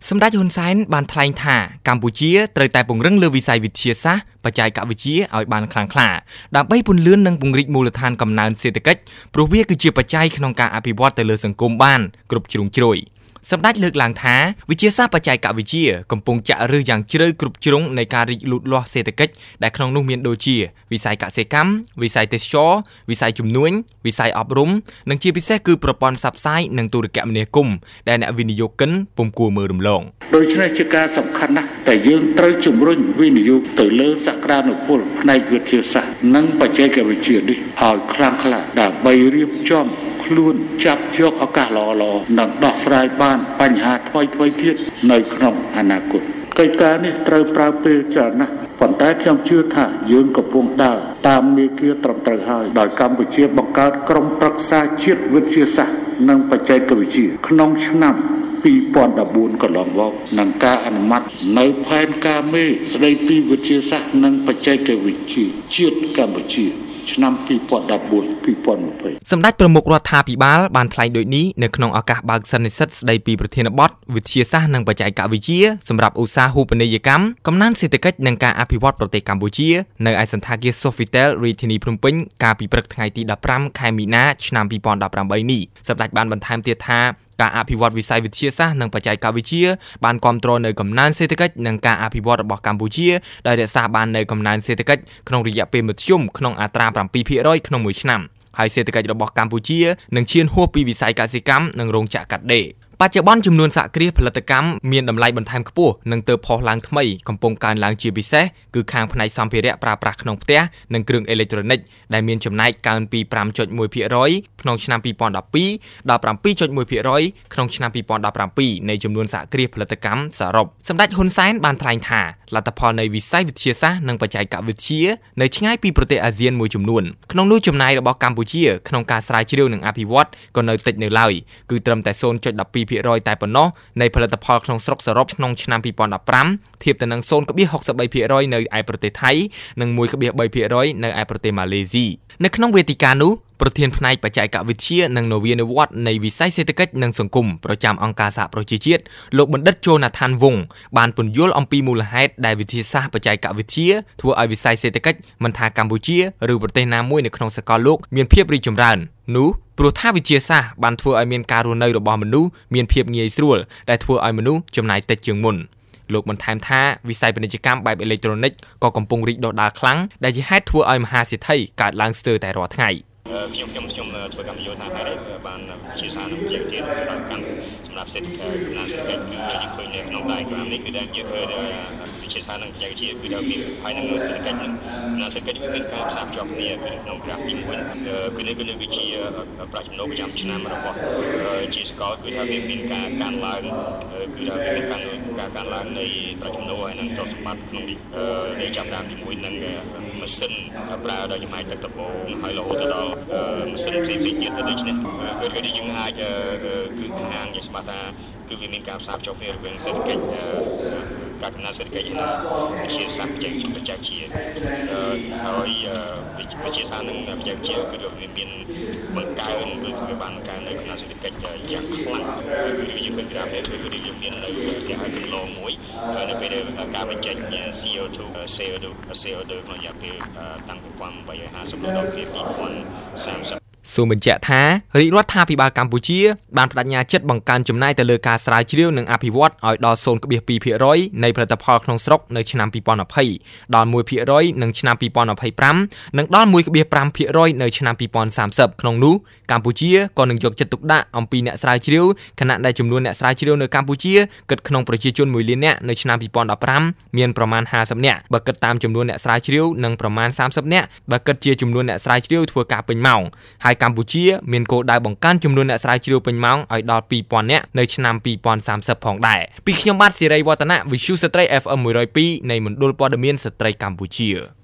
សម្ដេចហ៊ុនសែនបានថ្លែងថាកម្ពុជាត្រូវតែពង្រឹងលើវិស័យវិទ្យាសាស្ត្របច្ចេកវិទ្យាឲ្យបានខ្លាំងក្លាដើម្បីពន្លឿននិងពង្រីកមូលដ្ឋានកំណើនសេដ្ឋកិច្ចព្រោះវាគឺជាបច្ច័យក្នុងការអភិវឌ្ឍទៅលើសង្គមបានគ្រប់ជ្រុងជ្រោយសម្ដេចលើកឡើងថាវិទ្យាសាស្ត្របច្ចេកវិទ្យាកំពុងចាក់ឫសយ៉ាងជ្រៅគ្រប់ជ្រុងនៃការរីកលូតលាស់សេដ្ឋកិច្ចដែលក្នុងនោះមានដូចជាវិស័យកសិកម្មវិស័យទេសចរណ៍វិស័យជំនួញវិស័យអប់រំនិងជាពិសេសគឺប្រព័ន្ធផ្សព្វផ្សាយនិងទូរគមនាគមន៍ដែលអ្នកវិនិយោគិនពុំគួរមើលរំលងដូច្នេះជាការសំខាន់ណាស់ដែលយើងត្រូវជំរុញវិនិយោគទៅលើសក្តានុពលផ្នែកវិទ្យាសាស្ត្រនិងបច្ចេកវិទ្យានេះឲ្យខ្លាំងក្លាដើម្បីរៀបចំខ្លួនចាប់យកឱកាសល្អៗនិងដោះស្រាយបានបញ្ហាថ្មីៗទៀតនៅក្នុងអនាគតកិច្ចការនេះត្រូវប្រើពេលច្រើនណាស់ប៉ុន្តែខ្ញុំជឿថាយើងកំពុងដើរតាមមាគ៌ាត្រឹមត្រូវហើយដោយកម្ពុជាបង្កើតក្រុមប្រឹក្សាជាតិវិទ្យាសាស្ត្រនិងបច្ចេកវិទ្យាក្នុងឆ្នាំ2014កន្លងមកនិងការអនុម័តនៅផែនការមេស្តីពីវិទ្យាសាស្ត្រនិងបច្ចេកវិទ្យាជាតិកម្ពុជាឆ្នាំ2014-2020 សម្ដេចប្រមុខរដ្ឋាភិបាលបានថ្លែងដូចនេះនៅក្នុងឱកាសបើកសន្និសីទស្តីពីប្រធានបទវិទ្យាសាស្ត្រនិងបច្ចេកវិទ្យាសម្រាប់ឧស្សាហូបនីយកម្មកំណើនសេដ្ឋកិច្ចនិងការអភិវឌ្ឍប្រទេសកម្ពុជានៅឯសន្តាគារ Sofitel រាជធានីភ្នំពេញកាលពីព្រឹកថ្ងៃទី15ខែមីនាឆ្នាំ2018នេះសម្ដេចបានបន្ថែមទៀតថាការអភិវឌ្ឍវិស័យវិទ្យាសាស្ត្រនិងបច្ចេកវិទ្យាបានគាំទ្រនៅកំណើនសេដ្ឋកិច្ចនិងការអភិវឌ្ឍរបស់កម្ពុជាដោយរក្សាបាននៅកំណើនសេដ្ឋកិច្ចក្នុងរយៈពេលមធ្យមក្នុងអត្រា 7% ក្នុងមួយឆ្នាំហើយសេដ្ឋកិច្ចរបស់កម្ពុជានឹងឈានហួសពីវិស័យកសិកម្មនិងរោងចក្រកាត់ដេរបច្ចុប្បន្នចំនួនសហគ្រាសផលិតកម្មមានតម្លៃបន្ថែមខ្ពស់និងទើបផុសឡើងថ្មីកំពុងកើនឡើងជាពិសេសគឺខាងផ្នែកសម្ភារៈប្រើប្រាស់ក្នុងផ្ទះនិងគ្រឿងអេឡិចត្រូនិកដែលមានចំណែកកើនពី 5.1% ក្នុងឆ្នាំ2012ដល់ 7.1% ក្នុងឆ្នាំ2017នៃចំនួនសហគ្រាសផលិតកម្មសរុបសម្ដេចហ៊ុនសែនបានថ្លែងថាលទ្ធផលនៃវិស័យវិទ្យាសាស្ត្រនិងបច្ចេកវិទ្យានៅឆ្ងាយពីប្រទេសអាស៊ានមួយចំនួនក្នុងនោះចំណាយរបស់កម្ពុជាក្នុងការស្រាវជ្រាវនិងអភិវឌ្ឍក៏នៅតិចនៅឡើយគឺត្រឹមតែ 0.12% តែប៉ុណ្ណោះនៃផលិតផលក្នុងស្រុកសរុបក្នុងឆ្នាំ2015ធៀបទៅនឹង 0.63% នៅឯប្រទេសថៃនិង 1.3% នៅឯប្រទេសម៉ាឡេស៊ីនៅក្នុងវេទិកានោះប្រធានផ្នែកបច្ចេកវិទ្យានិងនវានុវត្តន៍នៃវិស័យសេដ្ឋកិច្ចនិងសង្គមប្រចាំអង្គការសហប្រជាជាតិលោកបណ្ឌិតជូណាថានវង្សបានពន្យល់អំពីមូលហេតុដែលវិទ្យាសាស្ត្របច្ចេកវិទ្យាធ្វើឲ្យវិស័យសេដ្ឋកិច្ចមិនថាកម្ពុជាឬប្រទេសណាមួយនៅក្នុងសកលលោកមានភាពរីកចម្រើននោះព្រោះថាវិទ្យាសាស្ត្របានធ្វើឲ្យមានការរស់នៅរបស់មនុស្សមានភាពងាយស្រួលដែលធ្វើឲ្យមនុស្សចំណាយតិចជាងមុនលោកបន្ថែមថាវិស័យពាណិជ្ជកម្មបែបអេឡិចត្រូនិកក៏កំពុងរីកដុះដាលខ្លាំងដែលជាហេតុធ្វើឲ្យមហាសេដ្ឋីកើតឡើងស្ទើរតែរាល់ថ្ងៃខ្ញុំធ្វើកម្មយោថាហើយបានជាសារនឹងជាជាសារកម្មសម្រាប់សេដ្ឋកិច្ចគឺយើងឃើញនៅក្នុងដៃក្រាមនេះគឺយើងឃើញវិជាសារនឹងបច្ចេកវិទ្យាគឺថាមានហើយនឹងសេដ្ឋកិច្ចនឹងសេដ្ឋកិច្ចមានការផ្សារភ្ជាប់គ្នាគឺក្នុងក្រាហ្វិកទី1គឺនេះគឺជាប្រាក់ចំណូលប្រចាំឆ្នាំរបស់ជាសកលគឺថាមានការកើនឡើងគឺថាមានការកើនឡើងនៃប្រាក់ចំណូលហើយនឹងទ្រព្យសម្បត្តិក្នុងនេះចាប់តាមជាមួយនឹងម៉ាស៊ីនប្រើដោយចំណាយទឹកដំបូងហើយរហូតដល់ម៉ាស៊ីនផ្សេងៗទៀតដូច្នេះគឺយើងអាចគឺខាងជាច្បាស់ថាគឺវាមានការផ្សារភ្ជាប់គ្នារវាងសេដ្ឋកិច្ចការកំណត់សេដ្ឋកិច្ចនិងវិទ្យាសាស្ត្របច្ចេកវិទ្យាហើយវិទ្យាសាស្ត្រនិងបច្ចេកវិទ្យាគឺមានបង្កើនឬក៏បានបង្កើននៅកំណត់សេដ្ឋកិច្ចយ៉ាងខ្លាំងគឺយើងឃើញក្រាហ្វិកគឺយើងមាននៅរយៈកន្លងមួយនៅពេលដែលការបញ្ចេញ CO2 ក្នុងរយៈពេលតាំងពី2050ដល់ពេល2030 សូមបញ្ជាក់ថារាជរដ្ឋាភិបាលកម្ពុជាបានបដិញ្ញាចិត្តបង្កើនចំណាយទៅលើការស្រាវជ្រាវនិងអភិវឌ្ឍឲ្យដល់ 0.2% នៃផលិតផលក្នុងស្រុកនៅឆ្នាំ2020ដល់ 1% នៅឆ្នាំ2025និងដល់ 1.5% នៅឆ្នាំ2030ក្នុងនោះកម្ពុជាក៏នឹងយកចិត្តទុកដាក់អំពីអ្នកស្រាវជ្រាវខណៈដែលចំនួនអ្នកស្រាវជ្រាវនៅកម្ពុជាគិតក្នុងប្រជាជន1លាននាក់នៅឆ្នាំ2015មានប្រមាណ50នាក់បើគិតតាមចំនួនអ្នកស្រាវជ្រាវនិងប្រមាណ30នាក់បើគិតជាចំនួនអ្នកស្រាវជ្រាវធ្វើការពេញម៉ោងហើយកម្ពុជាមានគោលដៅបង្កើនចំនួនអ្នកស្រាវជ្រាវពេញម៉ោងឲ្យដល់ 2000 នាក់នៅឆ្នាំ2030ផងដែរពីខ្ញុំបាទសេរីវឌ្ឍនៈ Visu ស្ត្រី FM 102នៃមណ្ឌលព័ត៌មានស្ត្រីកម្ពុជា